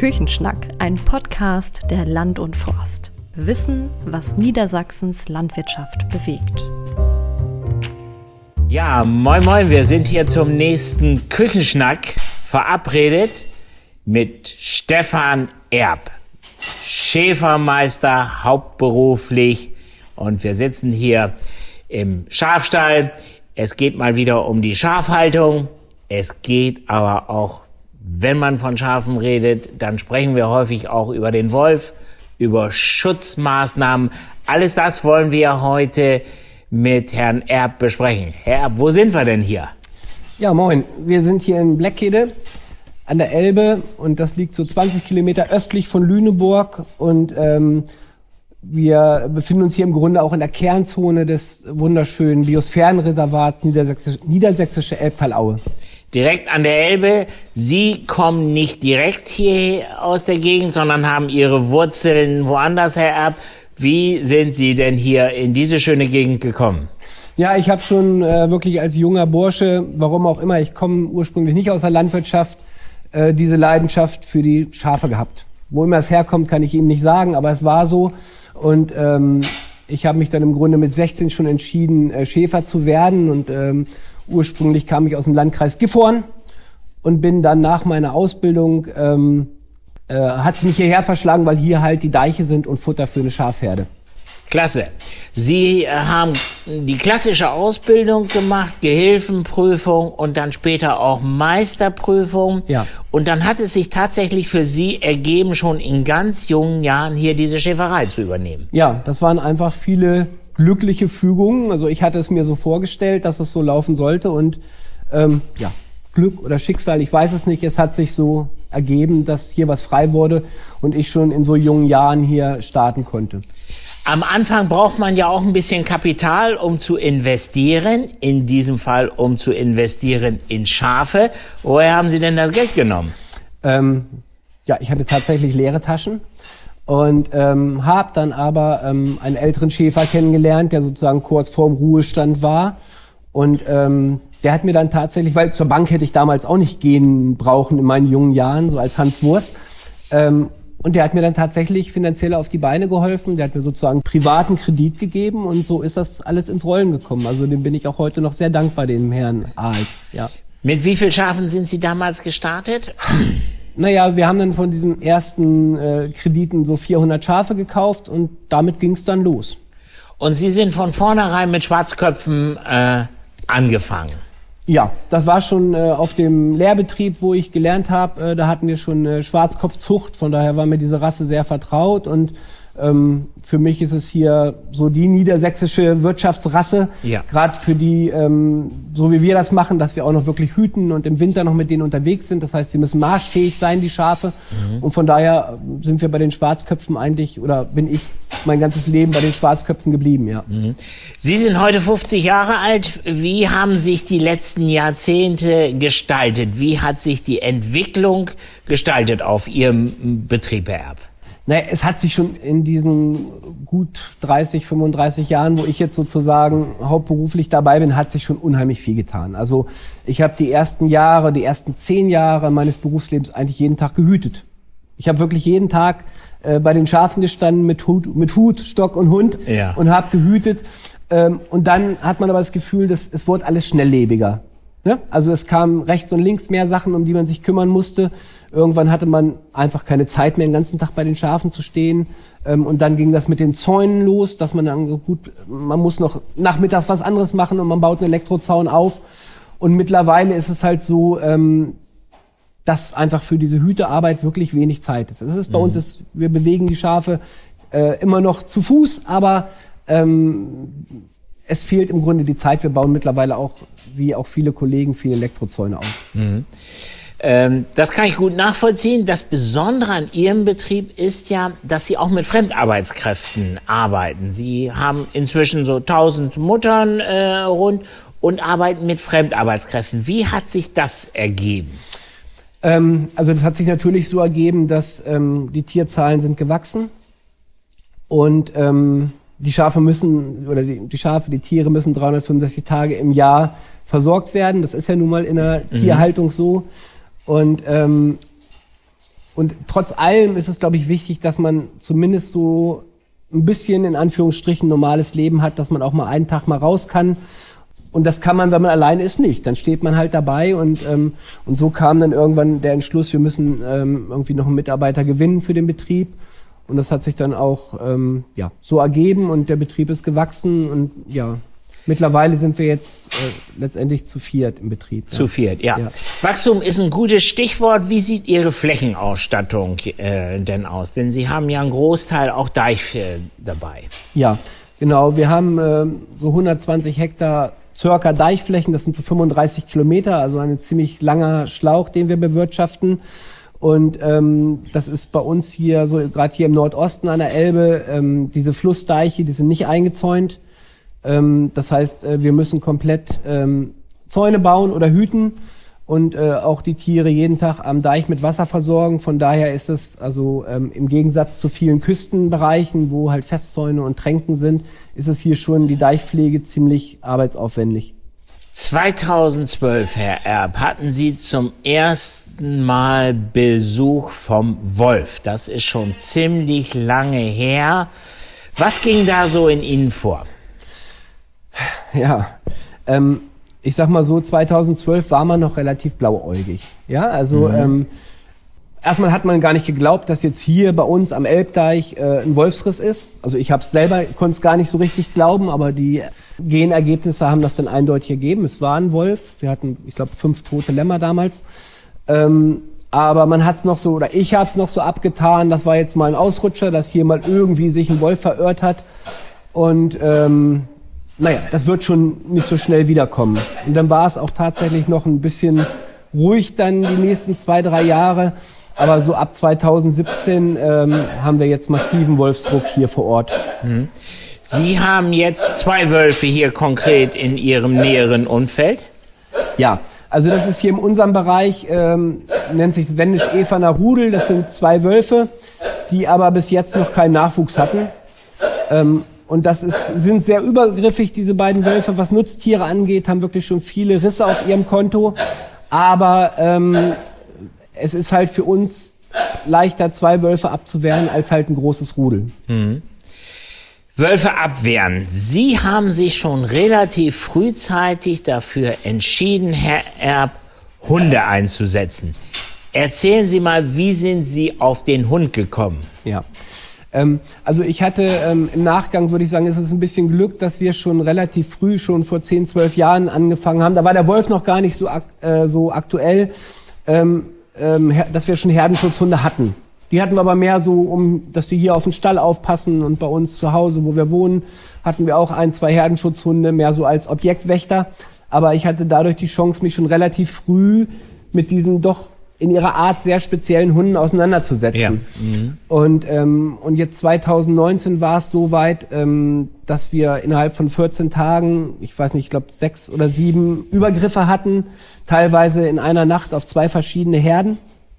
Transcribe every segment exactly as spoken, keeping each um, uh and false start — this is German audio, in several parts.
Küchenschnack, ein Podcast der Land und Forst. Wissen, was Niedersachsens Landwirtschaft bewegt. Ja, moin moin, wir sind hier zum nächsten Küchenschnack verabredet mit Stefan Erb, Schäfermeister hauptberuflich, und wir sitzen hier im Schafstall. Es geht mal wieder um die Schafhaltung. Es geht aber auch, wenn man von Schafen redet, dann sprechen wir häufig auch über den Wolf, über Schutzmaßnahmen. Alles das wollen wir heute mit Herrn Erb besprechen. Herr Erb, wo sind wir denn hier? Ja, moin. Wir sind hier in Bleckhede an der Elbe und das liegt so zwanzig Kilometer östlich von Lüneburg und ähm, wir befinden uns hier im Grunde auch in der Kernzone des wunderschönen Biosphärenreservats Niedersächsische, Niedersächsische Elbtalaue. Direkt an der Elbe. Sie kommen nicht direkt hier aus der Gegend, sondern haben Ihre Wurzeln woanders, Herr Erb. Wie sind Sie denn hier in diese schöne Gegend gekommen? Ja, ich habe schon äh, wirklich als junger Bursche, warum auch immer, ich komme ursprünglich nicht aus der Landwirtschaft, äh, diese Leidenschaft für die Schafe gehabt. Wo immer es herkommt, kann ich Ihnen nicht sagen, aber es war so. Und ähm, ich habe mich dann im Grunde mit sechzehn schon entschieden, äh, Schäfer zu werden. Und ähm, ursprünglich kam ich aus dem Landkreis Gifhorn und bin dann nach meiner Ausbildung, ähm, äh, hat es mich hierher verschlagen, weil hier halt die Deiche sind und Futter für eine Schafherde. Klasse. Sie haben die klassische Ausbildung gemacht, Gehilfenprüfung und dann später auch Meisterprüfung. Ja. Und dann hat es sich tatsächlich für Sie ergeben, schon in ganz jungen Jahren hier diese Schäferei zu übernehmen. Ja, das waren einfach viele glückliche Fügungen. Also ich hatte es mir so vorgestellt, dass es so laufen sollte und ähm, ja, Glück oder Schicksal, ich weiß es nicht. Es hat sich so ergeben, dass hier was frei wurde und ich schon in so jungen Jahren hier starten konnte. Am Anfang braucht man ja auch ein bisschen Kapital, um zu investieren. In diesem Fall, um zu investieren in Schafe. Woher haben Sie denn das Geld genommen? Ähm, ja, ich hatte tatsächlich leere Taschen und ähm, habe dann aber ähm, einen älteren Schäfer kennengelernt, der sozusagen kurz vorm Ruhestand war. Und ähm, der hat mir dann tatsächlich, weil zur Bank hätte ich damals auch nicht gehen brauchen in meinen jungen Jahren, so als Hans Wurst. Ähm, Und der hat mir dann tatsächlich finanziell auf die Beine geholfen. Der hat mir sozusagen privaten Kredit gegeben und so ist das alles ins Rollen gekommen. Also dem bin ich auch heute noch sehr dankbar, dem Herrn Aalt. Ja. Mit wie vielen Schafen sind Sie damals gestartet? Naja, wir haben dann von diesen ersten äh, Krediten so vierhundert Schafe gekauft und damit ging es dann los. Und Sie sind von vornherein mit Schwarzköpfen äh, angefangen? Ja, das war schon äh, auf dem Lehrbetrieb, wo ich gelernt habe. Äh, da hatten wir schon äh, Schwarzkopfzucht, von daher war mir diese Rasse sehr vertraut. Und ähm, für mich ist es hier so die niedersächsische Wirtschaftsrasse. Ja. Gerade für die, ähm, so wie wir das machen, dass wir auch noch wirklich hüten und im Winter noch mit denen unterwegs sind. Das heißt, sie müssen marschfähig sein, die Schafe. Mhm. Und von daher sind wir bei den Schwarzköpfen eigentlich, oder bin ich mein ganzes Leben bei den Schwarzköpfen geblieben, ja. Mhm. Sie sind heute fünfzig Jahre alt. Wie haben sich die letzten Jahrzehnte gestaltet? Wie hat sich die Entwicklung gestaltet auf Ihrem Betrieb, Herr Erb? Naja, es hat sich schon in diesen gut dreißig, fünfunddreißig Jahren, wo ich jetzt sozusagen hauptberuflich dabei bin, hat sich schon unheimlich viel getan. Also ich habe die ersten Jahre, die ersten zehn Jahre meines Berufslebens eigentlich jeden Tag gehütet. Ich habe wirklich jeden Tag äh, bei den Schafen gestanden mit Hut, mit Hut, Stock und Hund, ja, und habe gehütet. Ähm, und dann hat man aber das Gefühl, dass es wurde alles schnelllebiger. Ne? Also es kamen rechts und links mehr Sachen, um die man sich kümmern musste. Irgendwann hatte man einfach keine Zeit mehr, den ganzen Tag bei den Schafen zu stehen. Ähm, und dann ging das mit den Zäunen los, dass man dann, gut, man muss noch nachmittags was anderes machen und man baut einen Elektrozaun auf. Und mittlerweile ist es halt so, ähm, dass einfach für diese Hütearbeit wirklich wenig Zeit ist. Es ist bei mhm. uns, ist, wir bewegen die Schafe äh, immer noch zu Fuß, aber ähm, es fehlt im Grunde die Zeit. Wir bauen mittlerweile auch, wie auch viele Kollegen, viele Elektrozäune auf. Mhm. Ähm, das kann ich gut nachvollziehen. Das Besondere an Ihrem Betrieb ist ja, dass Sie auch mit Fremdarbeitskräften arbeiten. Sie haben inzwischen so tausend Muttern äh, rund und arbeiten mit Fremdarbeitskräften. Wie hat sich das ergeben? Ähm, also das hat sich natürlich so ergeben, dass ähm, die Tierzahlen sind gewachsen und ähm, die Schafe müssen, oder die, die Schafe, die Tiere müssen dreihundertfünfundsechzig Tage im Jahr versorgt werden. Das ist ja nun mal in der mhm. Tierhaltung so. Und ähm, und trotz allem ist es, glaube ich, wichtig, dass man zumindest so ein bisschen in Anführungsstrichen normales Leben hat, dass man auch mal einen Tag mal raus kann. Und das kann man, wenn man alleine ist, nicht. Dann steht man halt dabei und ähm, und so kam dann irgendwann der Entschluss, wir müssen ähm, irgendwie noch einen Mitarbeiter gewinnen für den Betrieb. Und das hat sich dann auch ähm, ja so ergeben und der Betrieb ist gewachsen und ja, mittlerweile sind wir jetzt äh, letztendlich zu viert im Betrieb. Zu ja. viert, ja. Ja. Wachstum ist ein gutes Stichwort. Wie sieht Ihre Flächenausstattung äh, denn aus? Denn Sie haben ja einen Großteil auch Deich äh, dabei. Ja, genau. Wir haben äh, so hundertzwanzig Hektar circa Deichflächen, das sind so fünfunddreißig Kilometer, also ein ziemlich langer Schlauch, den wir bewirtschaften. Und ähm, das ist bei uns hier, so gerade hier im Nordosten an der Elbe, ähm, diese Flussdeiche, die sind nicht eingezäunt. Ähm, das heißt, äh, wir müssen komplett ähm, Zäune bauen oder hüten und äh, auch die Tiere jeden Tag am Deich mit Wasser versorgen. Von daher ist es also ähm, im Gegensatz zu vielen Küstenbereichen, wo halt Festzäune und Tränken sind, ist es hier schon die Deichpflege ziemlich arbeitsaufwendig. zweitausendzwölf, Herr Erb, hatten Sie zum ersten Mal Besuch vom Wolf. Das ist schon ziemlich lange her. Was ging da so in Ihnen vor? Ja, ähm, ich sag mal so, zweitausendzwölf war man noch relativ blauäugig. Ja, also mhm. ähm, erstmal hat man gar nicht geglaubt, dass jetzt hier bei uns am Elbdeich äh, ein Wolfsriss ist. Also ich habe es selber, konnte es gar nicht so richtig glauben, aber die Genergebnisse haben das dann eindeutig ergeben. Es war ein Wolf. Wir hatten, ich glaube, fünf tote Lämmer damals. Ähm, aber man hat es noch so, oder ich habe es noch so abgetan, das war jetzt mal ein Ausrutscher, dass hier mal irgendwie sich ein Wolf verirrt hat. Und ähm, naja, das wird schon nicht so schnell wiederkommen. Und dann war es auch tatsächlich noch ein bisschen ruhig dann die nächsten zwei, drei Jahre. Aber so ab zweitausendsiebzehn ähm, haben wir jetzt massiven Wolfsdruck hier vor Ort. Mhm. Sie haben jetzt zwei Wölfe hier konkret in Ihrem näheren Umfeld? Ja, also das ist hier in unserem Bereich, ähm, nennt sich Wendisch-Eferner Rudel. Das sind zwei Wölfe, die aber bis jetzt noch keinen Nachwuchs hatten. Ähm, Und das ist, sind sehr übergriffig, diese beiden Wölfe, was Nutztiere angeht, haben wirklich schon viele Risse auf ihrem Konto. Aber ähm, es ist halt für uns leichter, zwei Wölfe abzuwehren, als halt ein großes Rudel. Mhm. Wölfe abwehren. Sie haben sich schon relativ frühzeitig dafür entschieden, Herr Erb, Hunde einzusetzen. Erzählen Sie mal, wie sind Sie auf den Hund gekommen? Ja. Also ich hatte ähm, im Nachgang, würde ich sagen, ist es ein bisschen Glück, dass wir schon relativ früh, schon vor zehn, zwölf Jahren angefangen haben. Da war der Wolf noch gar nicht so, ak äh, so aktuell, ähm, ähm, dass wir schon Herdenschutzhunde hatten. Die hatten wir aber mehr so, um, dass die hier auf den Stall aufpassen und bei uns zu Hause, wo wir wohnen, hatten wir auch ein, zwei Herdenschutzhunde, mehr so als Objektwächter. Aber ich hatte dadurch die Chance, mich schon relativ früh mit diesen doch in ihrer Art sehr speziellen Hunden auseinanderzusetzen. Ja. Mhm. Und, ähm, und jetzt zweitausendneunzehn war es so weit, ähm, dass wir innerhalb von vierzehn Tagen, ich weiß nicht, ich glaube sechs oder sieben Übergriffe hatten, teilweise in einer Nacht auf zwei verschiedene Herden.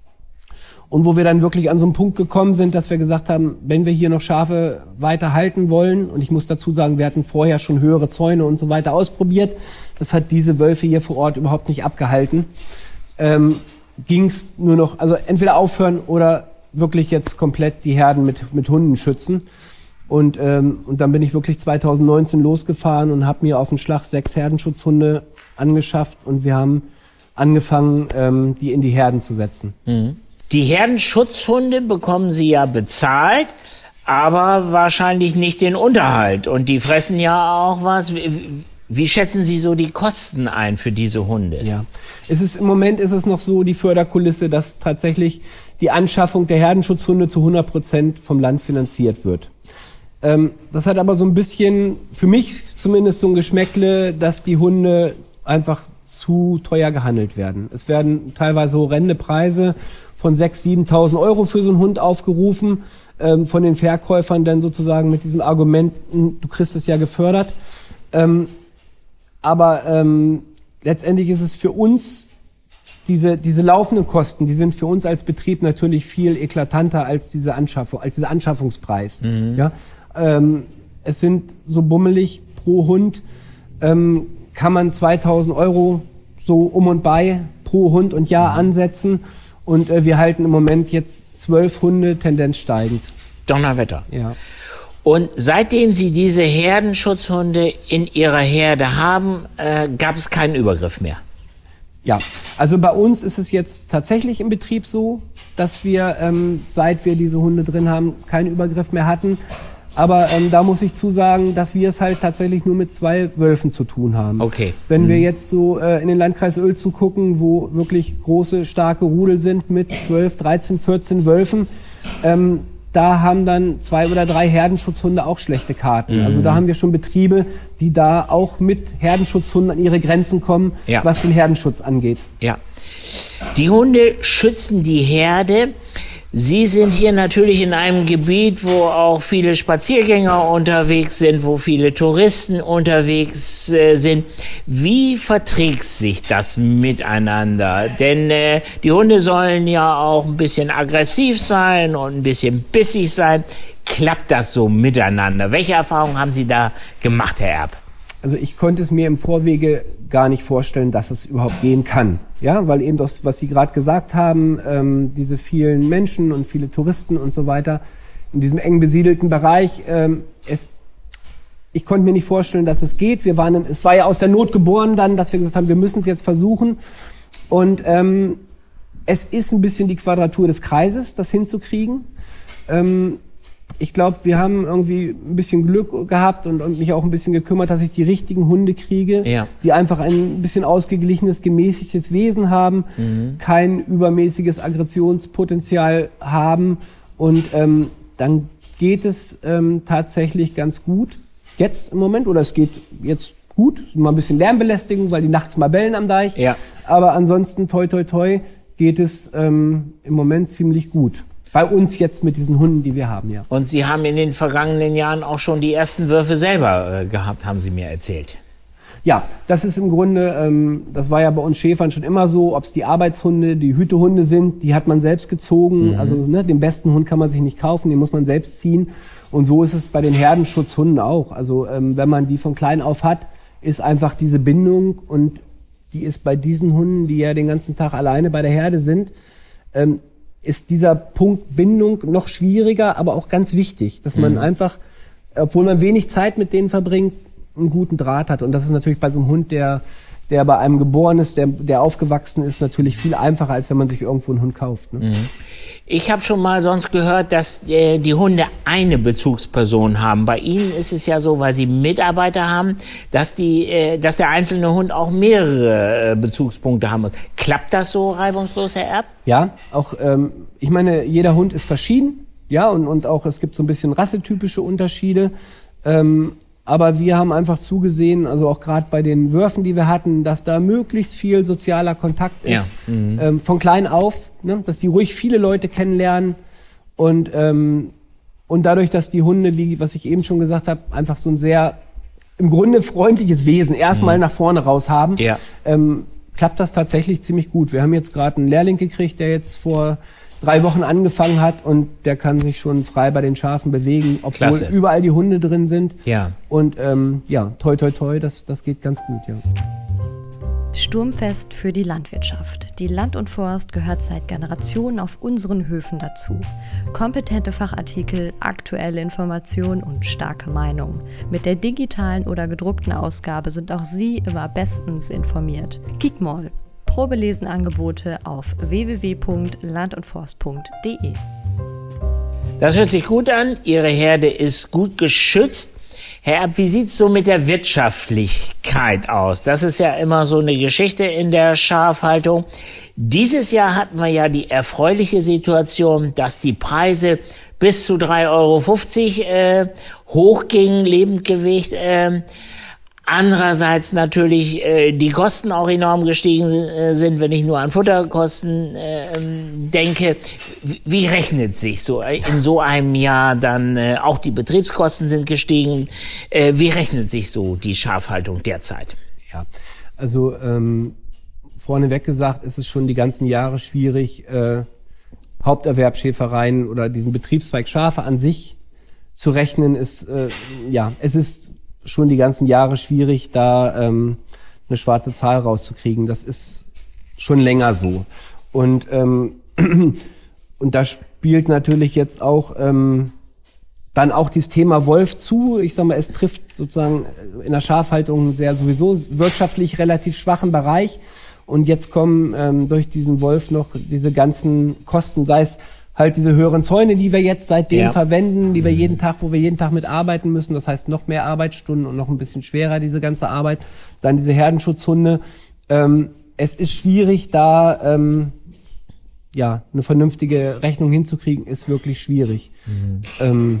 Und wo wir dann wirklich an so einen Punkt gekommen sind, dass wir gesagt haben, wenn wir hier noch Schafe weiter halten wollen, und ich muss dazu sagen, wir hatten vorher schon höhere Zäune und so weiter ausprobiert, das hat diese Wölfe hier vor Ort überhaupt nicht abgehalten, ähm, ging es nur noch, also entweder aufhören oder wirklich jetzt komplett die Herden mit, mit Hunden schützen. Und, ähm, und dann bin ich wirklich zweitausendneunzehn losgefahren und habe mir auf den Schlag sechs Herdenschutzhunde angeschafft und wir haben angefangen, ähm, die in die Herden zu setzen. Mhm. Die Herdenschutzhunde bekommen Sie ja bezahlt, aber wahrscheinlich nicht den Unterhalt. Und die fressen ja auch was. Wie, wie schätzen Sie so die Kosten ein für diese Hunde? Ja, es ist, im Moment ist es noch so, die Förderkulisse, dass tatsächlich die Anschaffung der Herdenschutzhunde zu hundert Prozent vom Land finanziert wird. Ähm, das hat aber so ein bisschen, für mich zumindest so ein Geschmäckle, dass die Hunde einfach zu teuer gehandelt werden. Es werden teilweise horrende Preise von sechstausend, siebentausend Euro für so einen Hund aufgerufen, ähm, von den Verkäufern dann sozusagen mit diesem Argument, du kriegst es ja gefördert. Ähm, aber ähm, letztendlich ist es für uns, diese, diese laufenden Kosten, die sind für uns als Betrieb natürlich viel eklatanter als diese Anschaffung, als dieser Anschaffungspreis. Mhm. Ja? Ähm, es sind so bummelig pro Hund, ähm, kann man zweitausend Euro so um und bei pro Hund und Jahr ansetzen. Und äh, wir halten im Moment jetzt zwölf Hunde, Tendenz steigend. Donnerwetter. Ja. Und seitdem Sie diese Herdenschutzhunde in Ihrer Herde haben, äh, gab es keinen Übergriff mehr? Ja, also bei uns ist es jetzt tatsächlich im Betrieb so, dass wir, ähm, seit wir diese Hunde drin haben, keinen Übergriff mehr hatten. Aber ähm, da muss ich zusagen, dass wir es halt tatsächlich nur mit zwei Wölfen zu tun haben. Okay. Wenn mhm. wir jetzt so äh, in den Landkreis Uelzen gucken, wo wirklich große, starke Rudel sind mit zwölf, dreizehn, vierzehn Wölfen, ähm, da haben dann zwei oder drei Herdenschutzhunde auch schlechte Karten. Mhm. Also da haben wir schon Betriebe, die da auch mit Herdenschutzhunden an ihre Grenzen kommen, ja. was den Herdenschutz angeht. Ja. Die Hunde schützen die Herde. Sie sind hier natürlich in einem Gebiet, wo auch viele Spaziergänger unterwegs sind, wo viele Touristen unterwegs äh, sind. Wie verträgt sich das miteinander? Denn äh, die Hunde sollen ja auch ein bisschen aggressiv sein und ein bisschen bissig sein. Klappt das so miteinander? Welche Erfahrungen haben Sie da gemacht, Herr Erb? Also ich konnte es mir im Vorwege gar nicht vorstellen, dass es überhaupt gehen kann. Ja, weil eben das, was Sie gerade gesagt haben, ähm, diese vielen Menschen und viele Touristen und so weiter in diesem eng besiedelten Bereich, ähm, es, ich konnte mir nicht vorstellen, dass es geht. Wir waren, es war ja aus der Not geboren dann, dass wir gesagt haben, wir müssen es jetzt versuchen. Und ähm, es ist ein bisschen die Quadratur des Kreises, das hinzukriegen. Ähm, Ich glaube, wir haben irgendwie ein bisschen Glück gehabt und, und mich auch ein bisschen gekümmert, dass ich die richtigen Hunde kriege, ja. die einfach ein bisschen ausgeglichenes, gemäßigtes Wesen haben, mhm. kein übermäßiges Aggressionspotenzial haben und ähm, dann geht es ähm, tatsächlich ganz gut. Jetzt im Moment, oder es geht jetzt gut, mal ein bisschen Lärmbelästigung, weil die nachts mal bellen am Deich, ja. aber ansonsten toi toi toi geht es ähm, im Moment ziemlich gut. Bei uns jetzt mit diesen Hunden, die wir haben, ja. Und Sie haben in den vergangenen Jahren auch schon die ersten Würfe selber äh, gehabt, haben Sie mir erzählt. Ja, das ist im Grunde, ähm, das war ja bei uns Schäfern schon immer so, ob es die Arbeitshunde, die Hütehunde sind, die hat man selbst gezogen. Mhm. Also ne, den besten Hund kann man sich nicht kaufen, den muss man selbst ziehen. Und so ist es bei den Herdenschutzhunden auch. Also ähm, wenn man die von klein auf hat, ist einfach diese Bindung, und die ist bei diesen Hunden, die ja den ganzen Tag alleine bei der Herde sind, ähm, ist dieser Punkt Bindung noch schwieriger, aber auch ganz wichtig, dass man mhm. einfach, obwohl man wenig Zeit mit denen verbringt, einen guten Draht hat. Und das ist natürlich bei so einem Hund, der, der bei einem geboren ist, der, der aufgewachsen ist, natürlich viel einfacher, als wenn man sich irgendwo einen Hund kauft. Ne? Mhm. Ich habe schon mal sonst gehört, dass äh, die Hunde eine Bezugsperson haben. Bei Ihnen ist es ja so, weil Sie Mitarbeiter haben, dass die, äh, dass der einzelne Hund auch mehrere äh, Bezugspunkte haben muss. Klappt das so reibungslos, Herr Erb? Ja, auch, ähm, ich meine, jeder Hund ist verschieden, ja, und, und auch es gibt so ein bisschen rassetypische Unterschiede. Ähm, aber wir haben einfach zugesehen, also auch gerade bei den Würfen, die wir hatten, dass da möglichst viel sozialer Kontakt ist, ja. mhm. ähm, von klein auf, ne, dass die ruhig viele Leute kennenlernen und ähm, und dadurch, dass die Hunde, wie was ich eben schon gesagt habe, einfach so ein sehr im Grunde freundliches Wesen erstmal mhm. nach vorne raus haben, ja. ähm, klappt das tatsächlich ziemlich gut. Wir haben jetzt gerade einen Lehrling gekriegt, der jetzt vor drei Wochen angefangen hat, und der kann sich schon frei bei den Schafen bewegen, obwohl Klasse. Überall die Hunde drin sind. Ja. Und ähm, ja, toi toi toi, das, das geht ganz gut, ja. Sturmfest für die Landwirtschaft. Die Land und Forst gehört seit Generationen auf unseren Höfen dazu. Kompetente Fachartikel, aktuelle Informationen und starke Meinung. Mit der digitalen oder gedruckten Ausgabe sind auch Sie immer bestens informiert. Kick mal. Probelesenangebote auf w w w punkt land und forst punkt d e. Das hört sich gut an. Ihre Herde ist gut geschützt. Herr Erb, wie sieht's so mit der Wirtschaftlichkeit aus? Das ist ja immer so eine Geschichte in der Schafhaltung. Dieses Jahr hatten wir ja die erfreuliche Situation, dass die Preise bis zu drei Euro fünfzig äh, hochgingen, Lebendgewicht. Äh, Andererseits natürlich äh, die Kosten auch enorm gestiegen äh, sind, wenn ich nur an Futterkosten äh, denke. Wie, wie rechnet sich so in so einem Jahr dann, äh, auch die Betriebskosten sind gestiegen, äh, wie rechnet sich so die Schafhaltung derzeit? Ja, also ähm, vorneweg gesagt ist es schon die ganzen Jahre schwierig, äh, Haupterwerbschäfereien oder diesen Betriebszweig Schafe an sich zu rechnen. Ist, äh, ja, es ist schon die ganzen Jahre schwierig, da ähm, eine schwarze Zahl rauszukriegen. Das ist schon länger so. Und ähm, Und da spielt natürlich jetzt auch ähm, dann auch dieses Thema Wolf zu. Ich sag mal, es trifft sozusagen in der Schafhaltung einen sehr sowieso wirtschaftlich relativ schwachen Bereich. Und jetzt kommen ähm, durch diesen Wolf noch diese ganzen Kosten, sei es halt diese höheren Zäune, die wir jetzt seitdem ja. verwenden, die wir jeden Tag, wo wir jeden Tag mit arbeiten müssen. Das heißt noch mehr Arbeitsstunden und noch ein bisschen schwerer diese ganze Arbeit. Dann diese Herdenschutzhunde. Ähm, es ist schwierig, da ähm, ja eine vernünftige Rechnung hinzukriegen, ist wirklich schwierig. Mhm. Ähm,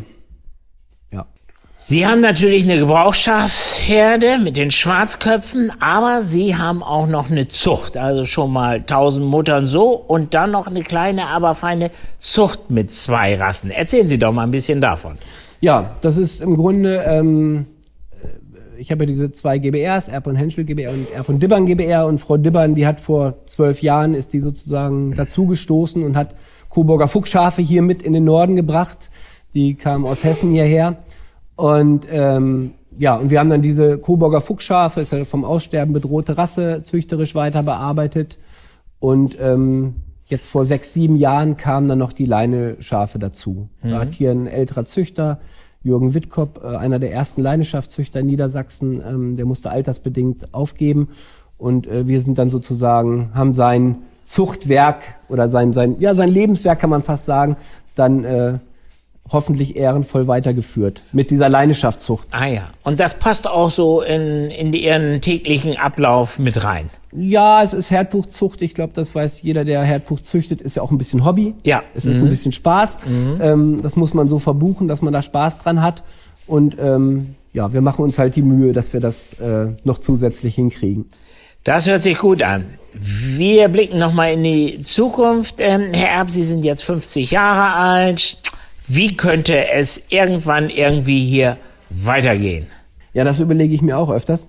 ja. Sie haben natürlich eine Gebrauchsschafherde mit den Schwarzköpfen, aber Sie haben auch noch eine Zucht, also schon mal tausend Muttern so und dann noch eine kleine, aber feine Zucht mit zwei Rassen. Erzählen Sie doch mal ein bisschen davon. Ja, das ist im Grunde, ähm, ich habe ja diese zwei G B Rs, Erb und Henschel G B R und Erb und Dibbern G B R, und Frau Dibbern, die hat vor zwölf Jahren, ist die sozusagen dazugestoßen und hat Coburger Fuchsschafe hier mit in den Norden gebracht. Die kamen aus Hessen hierher. Und ähm, ja, und wir haben dann diese Coburger Fuchsschafe, ist ja vom Aussterben bedrohte Rasse, züchterisch weiter bearbeitet. Und ähm, jetzt vor sechs, sieben Jahren kamen dann noch die Leineschafe dazu. Mhm. Da hat hier ein älterer Züchter, Jürgen Wittkopp, äh, einer der ersten Leineschaftzüchter in Niedersachsen, ähm, der musste altersbedingt aufgeben. Und äh, wir sind dann sozusagen, haben sein Zuchtwerk oder sein, sein, ja, sein Lebenswerk, kann man fast sagen, dann äh, hoffentlich ehrenvoll weitergeführt mit dieser Leineschaftszucht. Ah ja, und das passt auch so in, in Ihren täglichen Ablauf mit rein? Ja, es ist Herdbuchzucht. Ich glaube, das weiß jeder, der Herdbuch züchtet, ist ja auch ein bisschen Hobby. Ja. Es ist mhm. ein bisschen Spaß. Mhm. Ähm, das muss man so verbuchen, dass man da Spaß dran hat. Und ähm, ja, wir machen uns halt die Mühe, dass wir das äh, noch zusätzlich hinkriegen. Das hört sich gut an. Wir blicken nochmal in die Zukunft. Ähm, Herr Erb, Sie sind jetzt fünfzig Jahre alt. Wie könnte es irgendwann irgendwie hier weitergehen? Ja, das überlege ich mir auch öfters.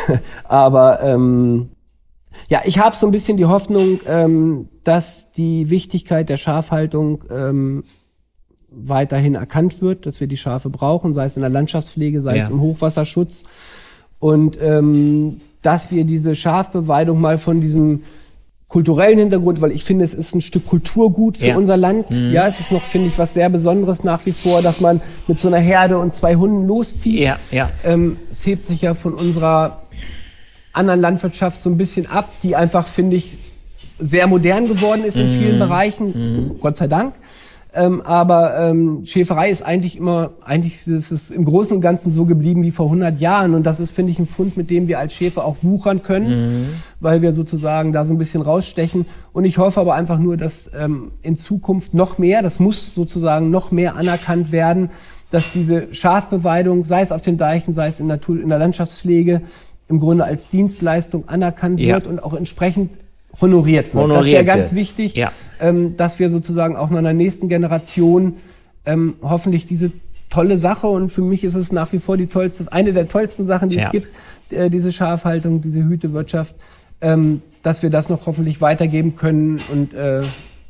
Aber ähm, ja, ich habe so ein bisschen die Hoffnung, ähm, dass die Wichtigkeit der Schafhaltung ähm, weiterhin erkannt wird, dass wir die Schafe brauchen, sei es in der Landschaftspflege, sei ja. es im Hochwasserschutz. Und ähm, dass wir diese Schafbeweidung mal von diesem kulturellen Hintergrund, weil ich finde, es ist ein Stück Kulturgut für ja. unser Land. Mhm. Ja, es ist noch, finde ich, was sehr Besonderes nach wie vor, dass man mit so einer Herde und zwei Hunden loszieht. Ja, ja. Ähm, es hebt sich ja von unserer anderen Landwirtschaft so ein bisschen ab, die einfach, finde ich, sehr modern geworden ist in mhm. vielen Bereichen. Mhm. Gott sei Dank. Ähm, aber ähm, Schäferei ist eigentlich immer, eigentlich ist es im Großen und Ganzen so geblieben wie vor hundert Jahren. Und das ist, finde ich, ein Fund, mit dem wir als Schäfer auch wuchern können, mhm. weil wir sozusagen da so ein bisschen rausstechen. Und ich hoffe aber einfach nur, dass ähm, in Zukunft noch mehr, das muss sozusagen noch mehr anerkannt werden, dass diese Schafbeweidung, sei es auf den Deichen, sei es in der, in der Landschaftspflege, im Grunde als Dienstleistung anerkannt wird ja. und auch entsprechend honoriert wird. Honoriert das wäre ganz wird. wichtig, ja. ähm, dass wir sozusagen auch noch in der nächsten Generation ähm, hoffentlich diese tolle Sache, und für mich ist es nach wie vor die tollste, eine der tollsten Sachen, die ja. es gibt, äh, diese Schafhaltung, diese Hütewirtschaft, ähm, dass wir das noch hoffentlich weitergeben können und äh,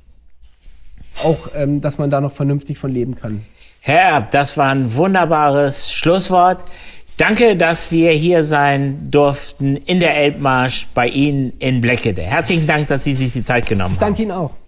auch, ähm, dass man da noch vernünftig von leben kann. Herr Erb, das war ein wunderbares Schlusswort. Danke, dass wir hier sein durften in der Elbmarsch bei Ihnen in Bleckede. Herzlichen Dank, dass Sie sich die Zeit genommen haben. Ich danke Ihnen auch.